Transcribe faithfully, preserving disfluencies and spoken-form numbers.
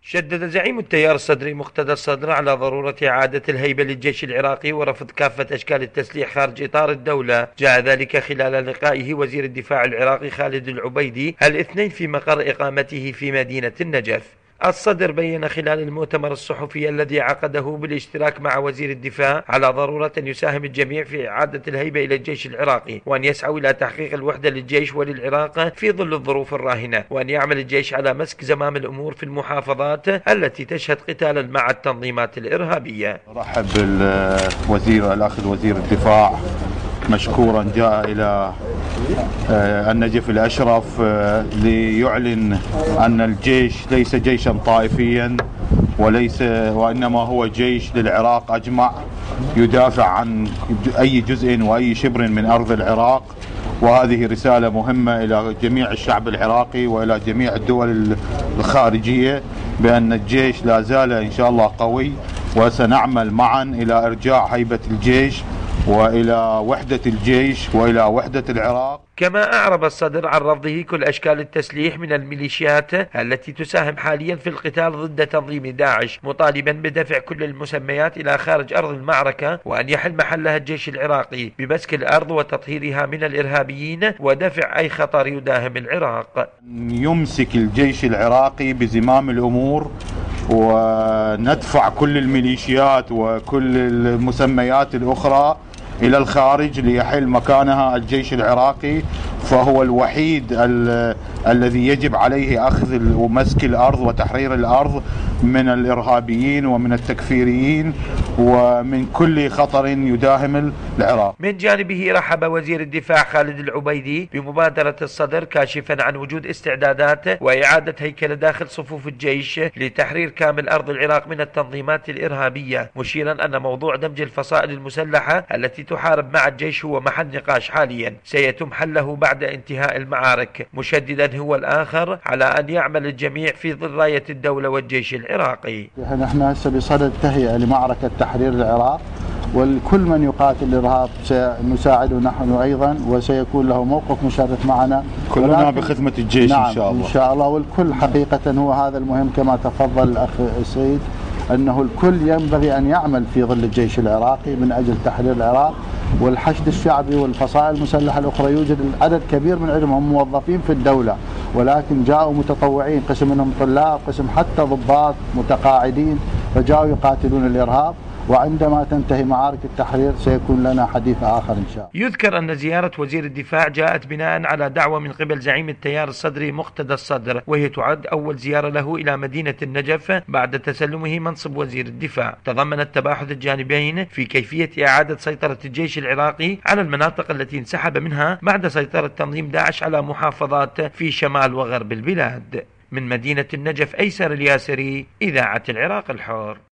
شدد زعيم التيار الصدري مقتدى الصدر على ضرورة إعادة الهيبة للجيش العراقي ورفض كافة أشكال التسليح خارج إطار الدولة. جاء ذلك خلال لقائه وزير الدفاع العراقي خالد العبيدي الاثنين في مقر إقامته في مدينة النجف. الصدر بين خلال المؤتمر الصحفي الذي عقده بالاشتراك مع وزير الدفاع على ضرورة أن يساهم الجميع في إعادة الهيبة إلى الجيش العراقي، وأن يسعوا إلى تحقيق الوحدة للجيش وللعراق في ظل الظروف الراهنة، وأن يعمل الجيش على مسك زمام الأمور في المحافظات التي تشهد قتالا مع التنظيمات الإرهابية. رحب بالوزير الأخ وزير الدفاع مشكورا، جاء إلى النجف الأشرف ليعلن أن الجيش ليس جيشا طائفيا وليس وإنما هو جيش للعراق أجمع، يدافع عن أي جزء وأي شبر من أرض العراق. وهذه رسالة مهمة إلى جميع الشعب العراقي وإلى جميع الدول الخارجية بأن الجيش لا زال إن شاء الله قوي، وسنعمل معا إلى إرجاع هيبة الجيش وإلى وحدة الجيش وإلى وحدة العراق. كما أعرب الصدر عن رفضه كل أشكال التسليح من الميليشيات التي تساهم حاليا في القتال ضد تنظيم داعش، مطالبا بدفع كل المسميات إلى خارج أرض المعركة، وأن يحل محلها الجيش العراقي بمسك الأرض وتطهيرها من الإرهابيين ودفع أي خطر يداهم العراق. يمسك الجيش العراقي بزمام الأمور، وندفع كل الميليشيات وكل المسميات الأخرى إلى الخارج ليحل مكانها الجيش العراقي، فهو الوحيد ال الذي يجب عليه أخذ ومسك الأرض وتحرير الأرض من الإرهابيين ومن التكفيريين ومن كل خطر يداهم العراق. من جانبه رحب وزير الدفاع خالد العبيدي بمبادرة الصدر، كاشفا عن وجود استعدادات وإعادة هيكلة داخل صفوف الجيش لتحرير كامل أرض العراق من التنظيمات الإرهابية، مشيرا أن موضوع دمج الفصائل المسلحة التي تحارب مع الجيش هو محل نقاش حاليا سيتم حله بعد انتهاء المعارك، مشددا هو الآخر على أن يعمل الجميع في ظل راية الدولة والجيش العراقي. نحن هسه بصدد تهيئة لمعركة تحرير العراق، والكل من يقاتل الإرهاب سنساعده نحن أيضا، وسيكون له موقف مشرف معنا كلنا بخدمة الجيش. نعم إن شاء الله إن شاء الله. والكل حقيقة هو هذا المهم كما تفضل الأخ السيد، أنه الكل ينبغي أن يعمل في ظل الجيش العراقي من أجل تحرير العراق والحشد الشعبي والفصائل المسلحة الأخرى. يوجد عدد كبير من علمهم موظفين في الدولة، ولكن جاءوا متطوعين، قسم منهم طلاب، قسم حتى ضباط متقاعدين، فجاءوا يقاتلون الإرهاب. وعندما تنتهي معارك التحرير سيكون لنا حديث آخر إن شاء الله. يذكر أن زيارة وزير الدفاع جاءت بناء على دعوة من قبل زعيم التيار الصدري مقتدى الصدر، وهي تعد أول زيارة له إلى مدينة النجف بعد تسلمه منصب وزير الدفاع. تضمنت تباحث الجانبين في كيفية إعادة سيطرة الجيش العراقي على المناطق التي انسحب منها بعد سيطرة تنظيم داعش على محافظات في شمال وغرب البلاد. من مدينة النجف، أيسر الياسري، إذاعة العراق الحر.